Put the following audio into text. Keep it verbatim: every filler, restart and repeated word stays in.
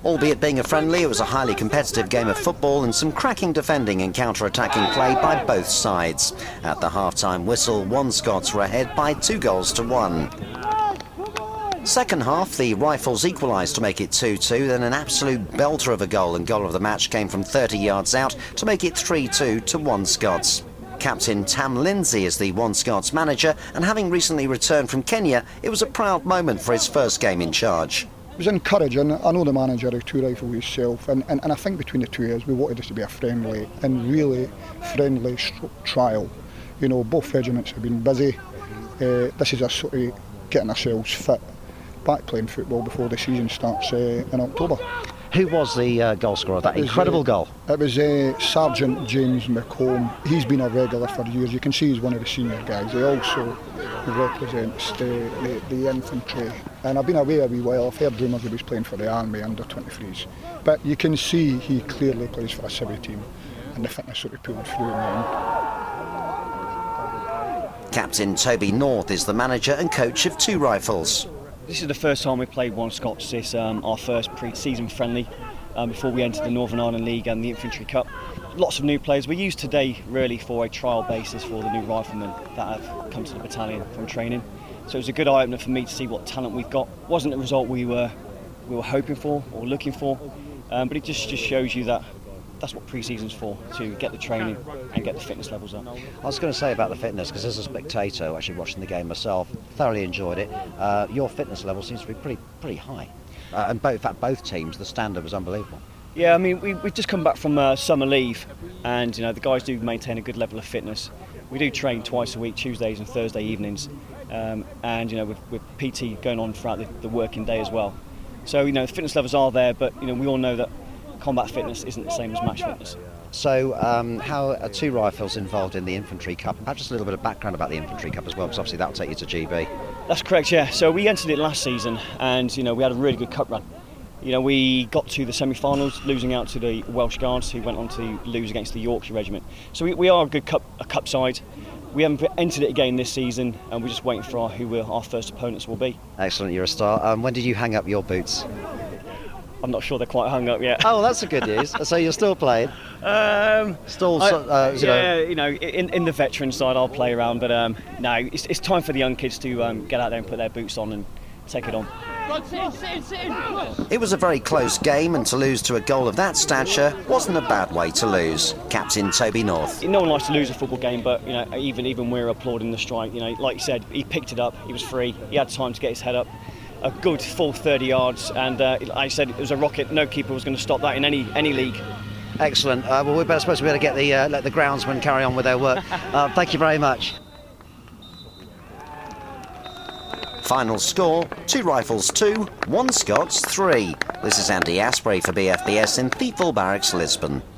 Albeit being a friendly, it was a highly competitive game of football and some cracking defending and counter-attacking play by both sides. At the half-time whistle, one Scots were ahead by two goals to one. Second half, the Rifles equalised to make it two two, then an absolute belter of a goal, and goal of the match came from thirty yards out to make it three two to one Scots. Captain Tam Lindsay is the One Scots manager, and having recently returned from Kenya, it was a proud moment for his first game in charge. It was encouraging. I know the manager of Two Rifles himself, and, and, and I think between the two of us we wanted this to be a friendly and really friendly trial. You know, both regiments have been busy. Uh, this is a sort of getting ourselves fit, back playing football before the season starts uh, in October. Who was the uh, goal scorer of that was, incredible uh, goal? It was uh, Sergeant James McComb. He's been a regular for years. You can see he's one of the senior guys. He also represents the, the, the infantry. And I've been away a wee while. I've heard rumours he was playing for the Army under twenty-threes. But you can see he clearly plays for a civvy team, and the fitness sort of pulled through in the end. Captain Toby North is the manager and coach of Two Rifles. This is the first time we played One Scots. This um, our first pre-season friendly um, before we entered the Northern Ireland League and the Infantry Cup. Lots of new players. We used today really for a trial basis for the new riflemen that have come to the battalion from training. So it was a good eye-opener for me to see what talent we've got. It wasn't the result we were we were hoping for or looking for, um, but it just, just shows you that that's what pre-season's for, to get the training and get the fitness levels up. I was going to say about the fitness, because as a spectator, actually watching the game myself, thoroughly enjoyed it. Uh, your fitness level seems to be pretty pretty high. Uh, and both, in fact, both teams, the standard was unbelievable. Yeah, I mean, we, we've just come back from uh, summer leave, and you know the guys do maintain a good level of fitness. We do train twice a week, Tuesdays and Thursday evenings, um, and you know with, with P T going on throughout the, the working day as well. So you know the fitness levels are there, but you know we all know that combat fitness isn't the same as match fitness. So um, how are Two Rifles involved in the Infantry Cup? Perhaps just a little bit of background about the Infantry Cup as well, because obviously that'll take you to G B. That's correct, yeah. So we entered it last season, and you know we had a really good cup run. You know we got to the semi-finals, losing out to the Welsh Guards, who went on to lose against the Yorkshire Regiment. So we, we are a good cup, a cup side. We haven't entered it again this season, and we're just waiting for our, who our first opponents will be. Excellent, you're a star. Um, when did you hang up your boots? I'm not sure they're quite hung up yet. Oh, that's a good news. So you're still playing? Um, still, I, uh, you yeah, know. you know, in, in the veteran side, I'll play around, but um, no, it's, it's time for the young kids to um, get out there and put their boots on and take it on. It was a very close game, and to lose to a goal of that stature wasn't a bad way to lose. Captain Toby North. No one likes to lose a football game, but you know, even even we're applauding the strike. You know, like you said, he picked it up. He was free. He had time to get his head up. A good full thirty yards, and uh, like I said, it was a rocket. No keeper was going to stop that in any any league. Excellent. Uh, well, we're better supposed to be able to get the uh, let the groundsmen carry on with their work. uh, thank you very much. Final score: Two Rifles two, One Scots three. This is Andy Asprey for B F B S in Thiepval Barracks, Lisbon.